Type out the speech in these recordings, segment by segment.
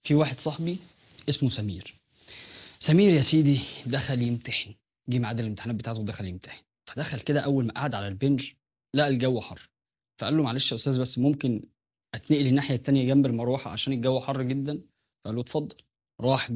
في واحد صاحبي اسمه سمير. سمير يا سيدي دخل يمتحن، جه ميعاد الامتحانات بتاعته ودخل يمتحن. فدخل كده اول ما قعد على البنج لقى الجو حر، فقال له معلش يا استاذ بس ممكن اتنقل الناحيه التانيه جنب المروحه عشان الجو حر جدا. فقال له اتفضل. راح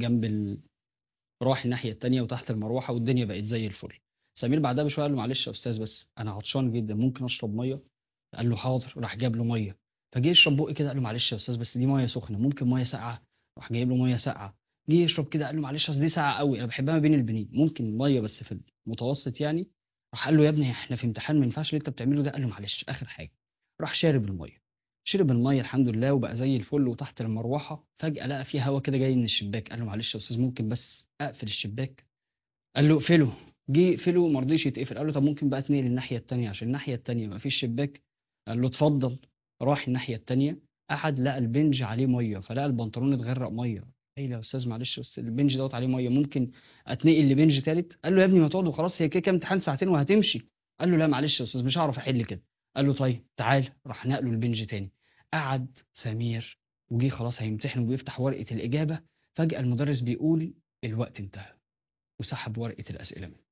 راح الناحيه التانيه وتحت المروحه والدنيا بقت زي الفل. سمير بعدها بشويه قال له معلش يا استاذ بس انا عطشان جدا ممكن اشرب ميه. قال له حاضر، راح جاب له ميه. فجه يشرب بقى كده قال له معلش يا استاذ بس دي ميه سخنه ممكن ميه ساقعه. راح جايب له ميه ساقعه. جه يشرب كده قال له معلش اصل دي ساقعه قوي انا بحبها ما بين البنين ممكن ميه بس في المتوسط يعني. راح قال له يا ابني احنا في امتحان ما ينفعش اللي انت بتعمله ده. قال له معلش اخر حاجه. راح شارب الميه. شرب الميه الحمد لله وبقى زي الفل وتحت المروحه فجاه لقى في هوا كده جاي من الشباك. قال له معلش يا استاذ ممكن بس اقفل الشباك. قال له اقفله. جه يقفله ما رضيش يتقفل. قال له طب ممكن بقى تنقل الناحيه التانيه عشان الناحيه التانيه ما فيش شباك. قال له اتفضل. راح الناحيه التانيه قعد لقى البنج عليه ميه فلقى البنطلون اتغرق ميه. ايه يا استاذ معلش بس البنج دوت عليه ميه ممكن اتنقل لبنج تالت. قال له يا ابني ما تقعد وخلاص هي كده كده امتحان ساعتين وهتمشي. قال له لا معلش يا استاذ مش هعرف احل كده. قال له طيب تعال. راح نقله البنج تاني. قعد سمير وجي خلاص هيمتحن وبيفتح ورقه الاجابه. فجاه المدرس بيقول الوقت انتهى وسحب ورقه الاسئله منه.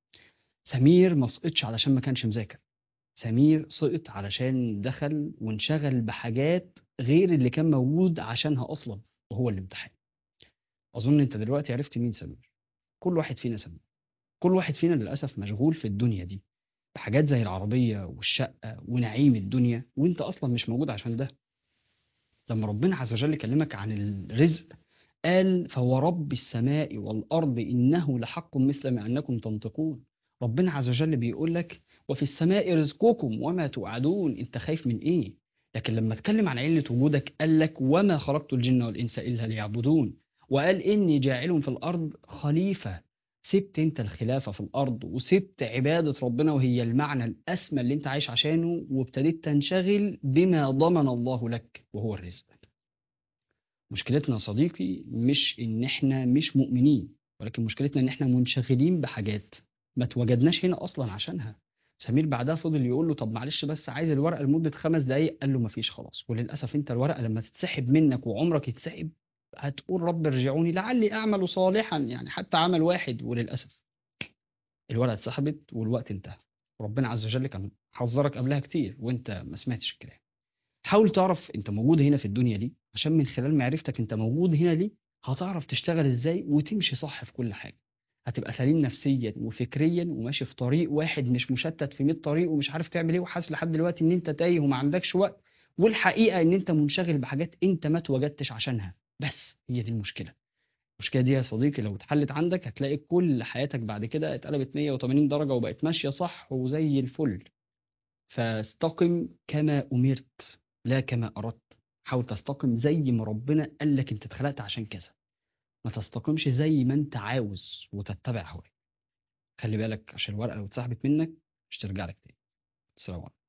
سمير ما سقطش علشان ما كانش مذاكر. سمير سقط علشان دخل وانشغل بحاجات غير اللي كان موجود عشانها اصلا وهو الامتحان. اظن انت دلوقتي عرفت مين سمير. كل واحد فينا سمير. كل واحد فينا للاسف مشغول في الدنيا دي بحاجات زي العربيه والشقه ونعيم الدنيا وانت اصلا مش موجود عشان ده. لما ربنا عز وجل كلمك عن الرزق قال فورب السماء والأرض إنه لحق مثل ما أنكم تنطقون. ربنا عز وجل بيقول لك وفي السماء رزقكم وما توعدون. انت خايف من ايه؟ لكن لما اتكلم عن علة وجودك قال لك وما خلقت الجن والإنس إلا ليعبدون. وقال إني جاعل في الأرض خليفة. سبت انت الخلافة في الأرض وسبت عبادة ربنا وهي المعنى الأسمى اللي انت عايش عشانه وابتديت تنشغل بما ضمن الله لك وهو الرزق. مشكلتنا يا صديقي مش ان احنا مش مؤمنين ولكن مشكلتنا ان احنا منشغلين بحاجات ما اتوجدناش هنا اصلا عشانها. سمير بعدها فضل يقول له طب معلش بس عايز الورقه لمده 5 دقايق. قال له مفيش خلاص. وللاسف انت الورقه لما تتسحب منك وعمرك يتسحب هتقول رب ارجعوني لعلي اعمل صالحا يعني حتى عمل واحد. وللاسف الورقه اتسحبت والوقت انتهى. ربنا عز وجل كان حذرك قبلها كتير وانت ما سمعتش الكلام. حاول تعرف انت موجود هنا في الدنيا ليه عشان من خلال معرفتك انت موجود هنا ليه هتعرف تشتغل ازاي وتمشي صح في كل حاجة. هتبقى سليم نفسيا وفكريا وماشي في طريق واحد مش مشتت في 100 طريق ومش عارف تعمل ايه وحاسس لحد دلوقتي ان انت تايه وما عندكش وقت. والحقيقة ان انت منشغل بحاجات انت ما اتوجدتش عشانها. بس هي دي المشكلة. المشكلة دي يا صديقي لو اتحلت عندك هتلاقي كل حياتك بعد كده اتقلبت 180 درجة وبقت ماشية صح وزي الفل. فاستقم كما أمرت لا كما أردت. حاول تستقم زي ما ربنا قال لك انت اتخلقت عشان كذا. ما تستقمش زي ما انت عاوز وتتبع هواك. خلي بالك عشان الورقة لو اتسحبت منك مش ترجع لك تاني. السلام عليكم.